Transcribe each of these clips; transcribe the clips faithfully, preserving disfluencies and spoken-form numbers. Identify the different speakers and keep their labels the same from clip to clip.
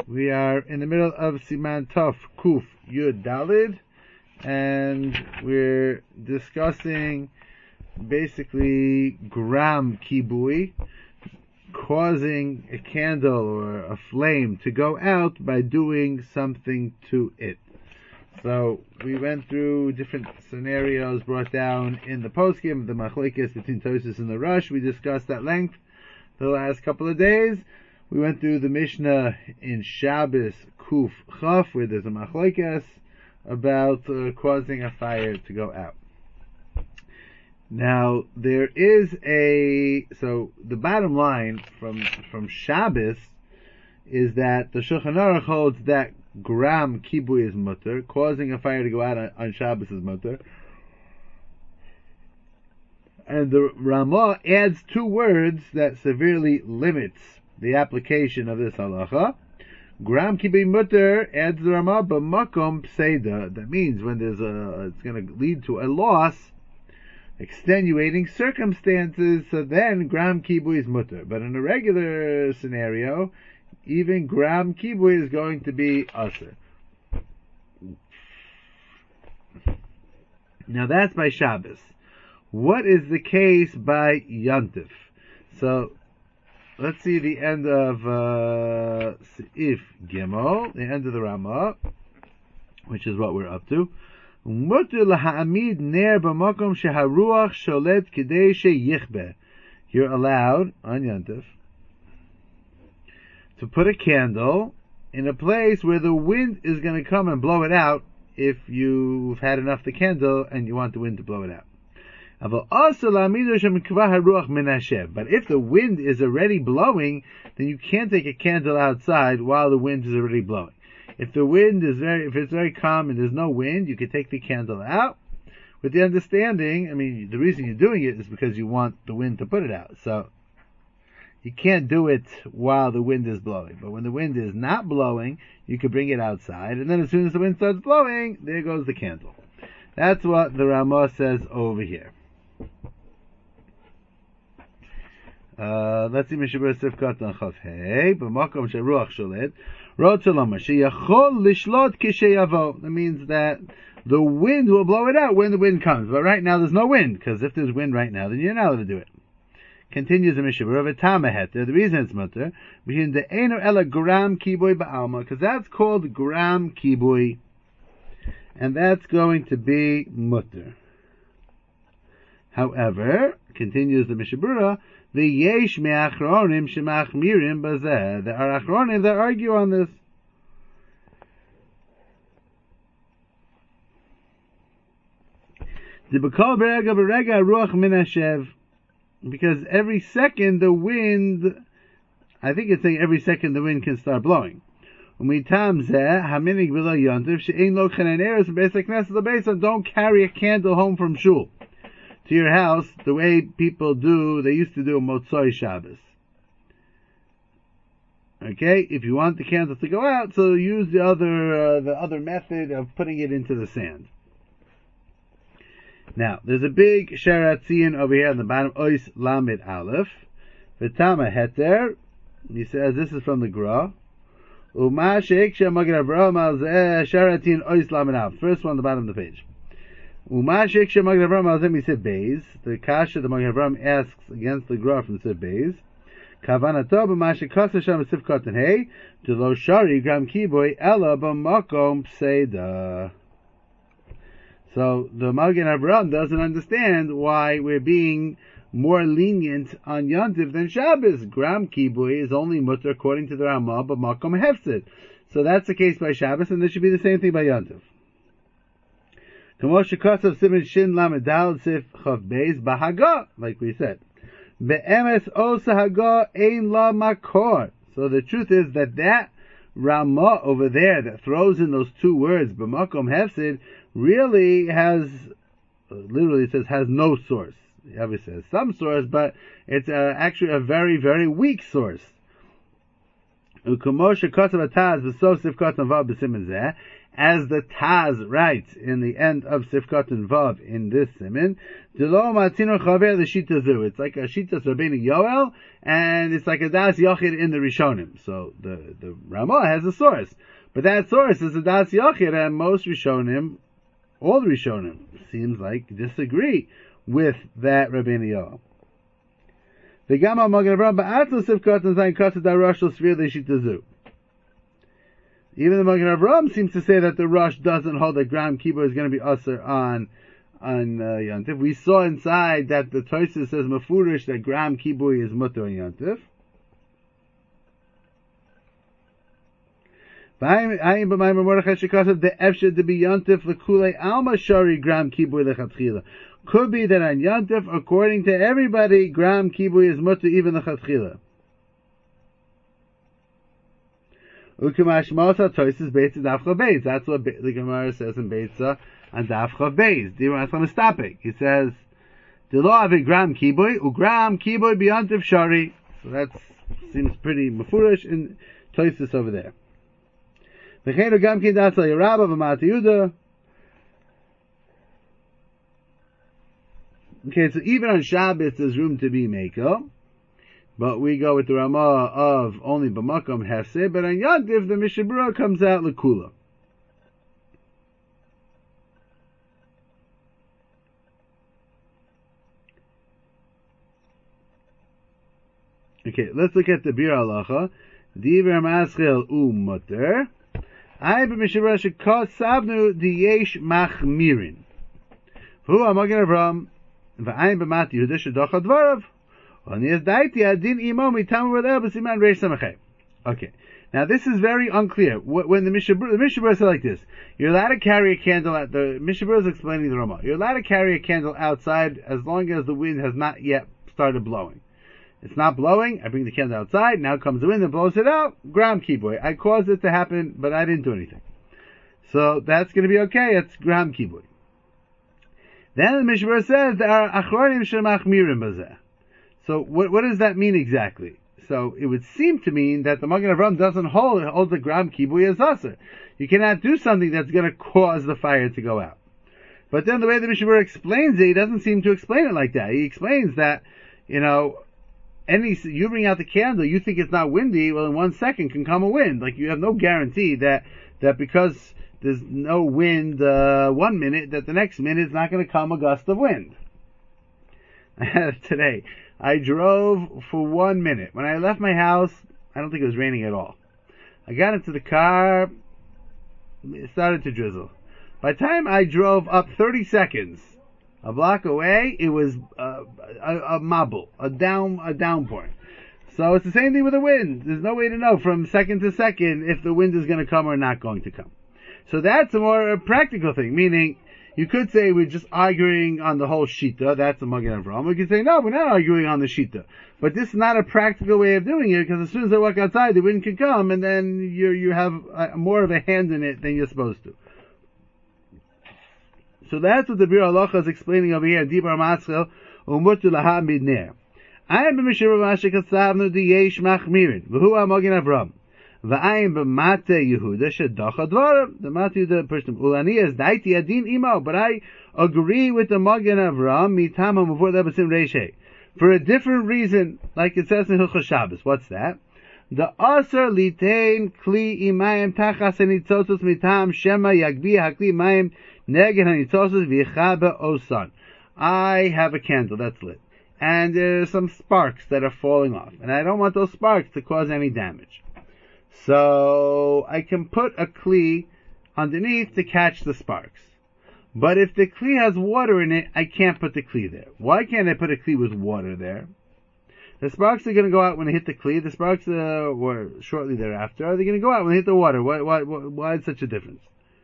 Speaker 1: We are in the middle of Siman Tov Kuf Yud Dalid, and we're discussing basically gram kibui, causing a candle or a flame to go out by doing something to it. So we went through different scenarios brought down in the poskim, the machlekes between Tosfos and the Rush. We discussed at length the last couple of days. We went through the Mishnah in Shabbos Kuf Chaf, where there's a machlekes about uh, causing a fire to go out. Now there is a so the bottom line from from Shabbos is that the Shulchan Aruch holds that gram kibui is mutter, causing a fire to go out on, on Shabbos is mutter, and the Ramah adds two words that severely limits the application of this halacha. Gram kibui mutter, adds the Ramah, b'makom pseida. That means when there's a, it's going to lead to a loss, extenuating circumstances, so then gram kibui is mutter. But in a regular scenario, even gram kibui is going to be aser. Now that's by Shabbos. What is the case by Yontif? So let's see the end of uh, Seif Gimel, the end of the Ramah, which is what we're up to. Mutter laha'amid ner b'makom sheharuach sholet kidei sheyichbeh. You're allowed on Yontif to put a candle in a place where the wind is going to come and blow it out if you've had enough of the candle and you want the wind to blow it out. But if the wind is already blowing, then you can't take a candle outside while the wind is already blowing. If the wind is very, if it's very calm and there's no wind, you can take the candle out with the understanding, I mean, the reason you're doing it is because you want the wind to put it out. So you can't do it while the wind is blowing. But when the wind is not blowing, you can bring it outside, and then as soon as the wind starts blowing, there goes the candle. That's what the Ramah says over here. Uh, let's see Mishabur Sifkat on Chaf Hey, b'makom sheruach sholet, rotzalama sheyachol lishlot kisheyavo. That means that the wind will blow it out when the wind comes. But right now there's no wind, because if there's wind right now, then you're not allowed to do it. Continues the Mishabur of a Tamaheter. The reason it's mutter, between the Eino Ela gram kibui ba'alma, because that's called gram kibui, and that's going to be mutter. However, continues the Mishabura, the yesh me'achronim shemachmirim bazeh. There are achronim that argue on this. The b'kol berega berega ruach minashev, because every second the wind, I think it's saying every second the wind can start blowing. Umitam zeh haminig v'lo yontif she'ein lo chaneneres b'beis knesset l'beis. Don't carry a candle home from shul to your house the way people do, they used to do Motzoi Shabbos. Okay, if you want the candle to go out, so use the other uh, the other method of putting it into the sand. Now, there's a big Sharatzian over here on the bottom, Ois Lamed Aleph, V'tama Heter, he says, this is from the Gra, Uma Sheik Shemagin Avraham Al Zeh Sharatzian Ois Lamed Aleph, first one on the bottom of the page. Uma Sheik Shemagin Avraham Al Zeh Miseh Beis, the Kasha the Magen Avraham asks against the Gra from Sif Beis, Kavanato b'ma shekasa sham Sifkat and Hey, to lo shari gram kibui ela b'makom pseida. So the Magen Avraham doesn't understand why we're being more lenient on Yontif than Shabbos. Gram kibui is only mutter according to the Ramah, but makom hefsid. So that's the case by Shabbos, and this should be the same thing by Yontif. Kamo shekasav simin shin lamedal sif chav beis bahaga, like we said. Be'emes osa haga ein la makor. So the truth is that that Ramah over there that throws in those two words, b'makom hefsid, really has, literally it says, has no source. It obviously has some source, but it's uh, actually a very, very weak source. as the Taz writes in the end of Sifkat and Vav in this siman, it's like a Shitas Rabbeinu Yoel, and it's like a Das Yochid in the Rishonim. So the, the Ramah has a source. But that source is a Das Yochid, and most Rishonim, all the Rishonim, seems like disagree with that Rabbeinu Yoel. The Gama Magen Avraham Ba'atlu Sifkat and Zayin Kasa Darash L'Svir L'Shitazu. Even the Magen Avraham seems to say that the Rosh doesn't hold that Gram Kibbur is going to be usher on on uh, Yantif. We saw inside that the Tosfos says Mefurish that Gram Kibbur is mutter on Yantif. V'ayim b'mayim Mordechai shekasav the efshe de be Yantif lekulei alma shari Gram Kibbur lechatchila. Could be that on Yantif, according to everybody, Gram Kibbur is mutter even lechatchila. Ukamash Mosa Toises Beitza Dafcha Beis. That's what the Gemara says in Beitza and Dafcha Beis. Dira Aslam Estapik. He says, Dilo Avi Gram Kiboy, Ugram Kiboy B'yantiv Shari. So that seems pretty mafurish in Toises over there. V'cheinu Gam Ki Datsa Yerabba V'Mati Yuda. Okay, so even on Shabbos there's room to be Meiko. But we go with the Ramah of only b'makom hefseh, but on Yantiv the Mishnah Berurah comes out l'kula. Okay, let's look at the Bir Halacha. Diver maschil u mutter. I b'Mishnah Berurah shekot savnu diyesh machmirin. Hu amagen Avram v'ayin b'mati Yehuda shedocha dvarav. Okay, now this is very unclear. When the Mishnah the Mishnah Berurah said like this, you're allowed to carry a candle at the Mishnah Berurah is explaining the Ramah. You're allowed to carry a candle outside as long as the wind has not yet started blowing. It's not blowing. I bring the candle outside. Now comes the wind and blows it out. Gram kiboy. I caused it to happen, but I didn't do anything. So that's going to be okay. It's gram kiboy. Then the Mishnah Berurah says there are achronim shemachmirim bazeh. So what what does that mean exactly? So it would seem to mean that the Magen Avraham doesn't hold hold the gram kibui as aser. You cannot do something that's going to cause the fire to go out. But then the way the Mishnah Berurah explains it, he doesn't seem to explain it like that. He explains that, you know, any you bring out the candle, you think it's not windy, well in one second can come a wind. Like you have no guarantee that that because there's no wind uh, one minute, that the next minute is not going to come a gust of wind. Today. I drove for one minute. When I left my house, I don't think it was raining at all. I got into the car, it started to drizzle. By the time I drove up thirty seconds, a block away, it was uh, a, a mabul, a down, a downpour. So it's the same thing with the wind. There's no way to know from second to second if the wind is going to come or not going to come. So that's a more practical thing, meaning you could say we're just arguing on the whole shita. That's a Magen Avraham. We could say, no, we're not arguing on the shita. But this is not a practical way of doing it, because as soon as I walk outside, the wind can come, and then you you have a, more of a hand in it than you're supposed to. So that's what the Bir Halacha is explaining over here. Dibar Maschel umutu laha midner. I am b'Mishnah Berurah shekatzavnu diyesh machmirin v'hu Magen Avraham. V'ayim b'mate Yehuda shedacha dvarav. The Mate Yehuda person ulani is daiti adin imo, but I agree with the Magen Avraham mitama before the Abasim Reishei for a different reason, like it says in Hilchos Shabbos. What's that? The aser litain kli imayim tachas hanitzosos mitam shema yagbi hakli imayim neged hanitzosos v'yichabe osan. I have a candle that's lit, and there's some sparks that are falling off, and I don't want those sparks to cause any damage. So I can put a kli underneath to catch the sparks. But if the kli has water in it, I can't put the kli there. Why can't I put a kli with water there? The sparks are going to go out when they hit the kli. The sparks, uh, or shortly thereafter, are they going to go out when they hit the water? Why, why, why, why is such a difference?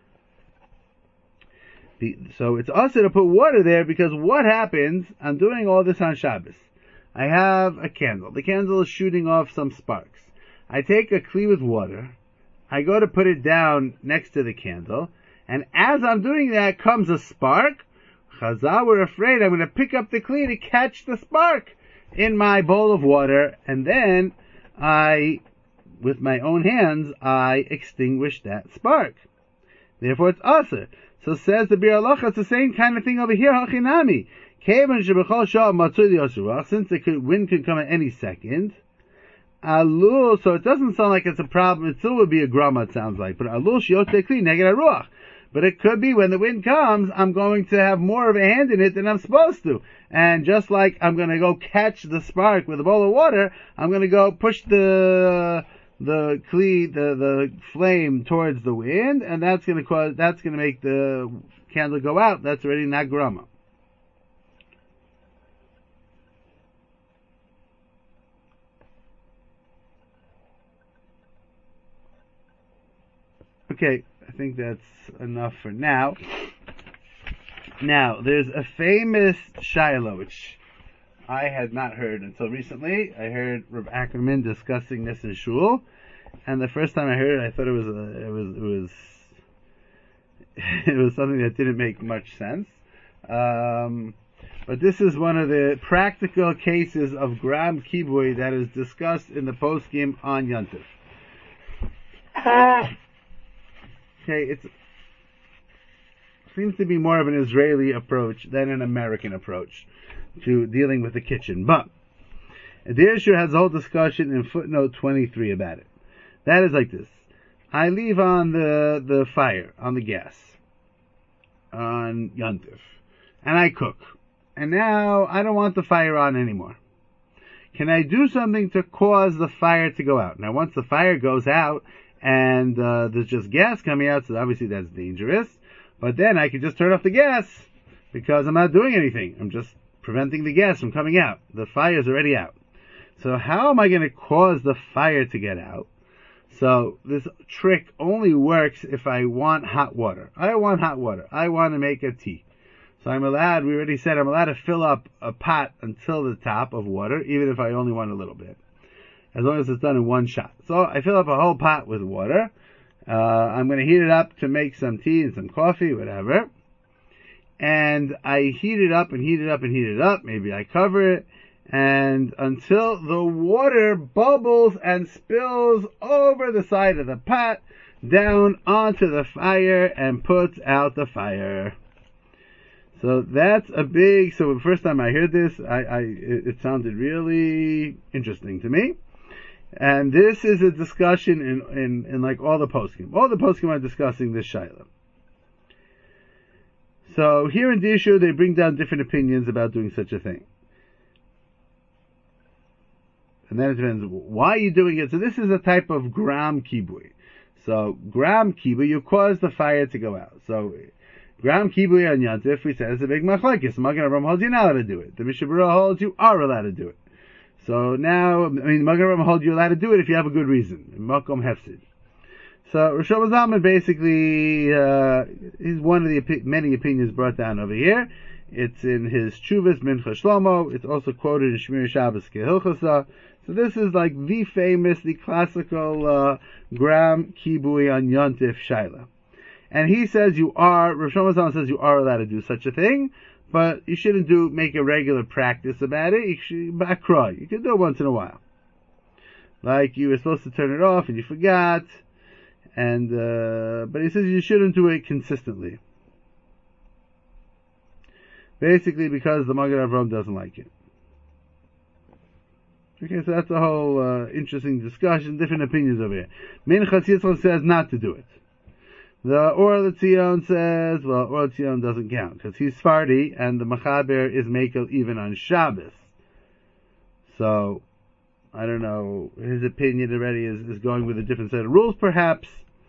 Speaker 1: The, so it's also to put water there, because what happens, I'm doing all this on Shabbos. I have a candle. The candle is shooting off some sparks. I take a kli with water, I go to put it down next to the candle, and as I'm doing that comes a spark. Chazal were afraid I'm going to pick up the kli to catch the spark in my bowl of water, and then I, with my own hands, I extinguish that spark. Therefore it's aser. So says the Bir Halacha, it's the same kind of thing over here, hachinami. Since the wind could come at any second, alul, so it doesn't sound like it's a problem, it still would be a grama, it sounds like, but alul shiotekli neged haruach. But it could be when the wind comes, I'm going to have more of a hand in it than I'm supposed to. And just like I'm going to go catch the spark with a bowl of water, I'm going to go push the the kli, the the flame towards the wind, and that's going to cause, that's going to make the candle go out. That's already not grama. Okay, I think that's enough for now. Now, there's a famous Shiloh, which I had not heard until recently. I heard Reb Ackerman discussing this in shul, and the first time I heard it, I thought it was a, it was it was it was something that didn't make much sense. Um, but this is one of the practical cases of Gram Kibui that is discussed in the poskim on Yontif. Okay, it seems to be more of an Israeli approach than an American approach to dealing with the kitchen. But the issue has a whole discussion in footnote twenty-three about it. That is like this. I leave on the, the fire, on the gas, on Yontif, and I cook. And now I don't want the fire on anymore. Can I do something to cause the fire to go out? Now once the fire goes out, and uh, there's just gas coming out, so obviously that's dangerous. But then I can just turn off the gas, because I'm not doing anything. I'm just preventing the gas from coming out. The fire's already out. So how am I going to cause the fire to get out? So this trick only works if I want hot water. I want hot water. I want to make a tea. So I'm allowed, we already said I'm allowed to fill up a pot until the top of water, even if I only want a little bit, as long as it's done in one shot. So I fill up a whole pot with water. Uh, I'm going to heat it up to make some tea and some coffee, whatever. And I heat it up and heat it up and heat it up. Maybe I cover it. And until the water bubbles and spills over the side of the pot, down onto the fire and puts out the fire. So that's a big, so the first time I heard this, I, I it, it sounded really interesting to me. And this is a discussion in, in, in like all the poskim. All the poskim are discussing this Shiloh. So here in Dishu, they bring down different opinions about doing such a thing. And then it depends, why are you doing it? So this is a type of gram kibui. So gram kibui, you cause the fire to go out. So gram kibui on Yantif, we said it's a big machlekes. Magen Avraham holds you're not allowed to do it. The Mishnah Berurah holds you are allowed to do it. So now, I mean, Magen Avraham holds you allowed to do it if you have a good reason. Makom hefsid. So Rosh Zalman basically, uh, is one of the opi- many opinions brought down over here. It's in his Chuvas Mincha Shlomo. It's also quoted in Shmir Shabbos Kehilchasa. So this is like the famous, the classical uh, Gram Kibui on Yontif Shaila. And he says you are, Rosh Zalman says you are allowed to do such a thing, but you shouldn't do make a regular practice about it. You should bakra. You can do it once in a while. Like you were supposed to turn it off and you forgot. And uh, but he says you shouldn't do it consistently. Basically because the Magen Avraham doesn't like it. Okay, so that's a whole uh, interesting discussion, different opinions over here. Minchas Yitzchak says not to do it. The Or L'Tzion says, well, Or L'Tzion doesn't count, because he's Sephardi, and the Mechaber is Mekel even on Shabbos. So, I don't know, his opinion already is, is going with a different set of rules, perhaps.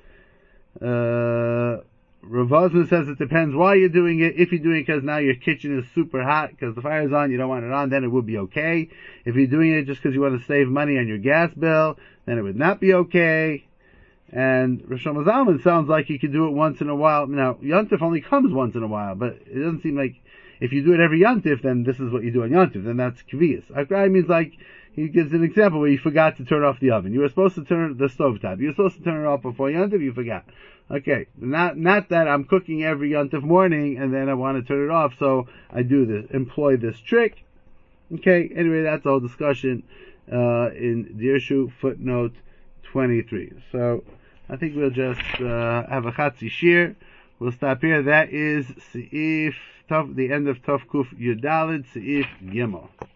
Speaker 1: Uh, Rav Osman says it depends why you're doing it. If you're doing it because now your kitchen is super hot, because the fire's on, you don't want it on, then it would be okay. If you're doing it just because you want to save money on your gas bill, then it would not be okay. And Rosh Zalman sounds like you could do it once in a while. Now, Yontif only comes once in a while, but it doesn't seem like if you do it every Yontif, then this is what you do on Yontif, then that's Kvias. Akrai means like, he gives an example where you forgot to turn off the oven. You were supposed to turn the stovetop. You were supposed to turn it off before Yontif, you forgot. Okay, not not that I'm cooking every Yontif morning and then I want to turn it off, so I do this, employ this trick. Okay, anyway, that's all discussion uh, in Dirshu footnote twenty-three. So, I think we'll just uh, have a Chatzi Shir. We'll stop here. That is Seif, the end of Tov Kuf Yudalid, Seif Gimel.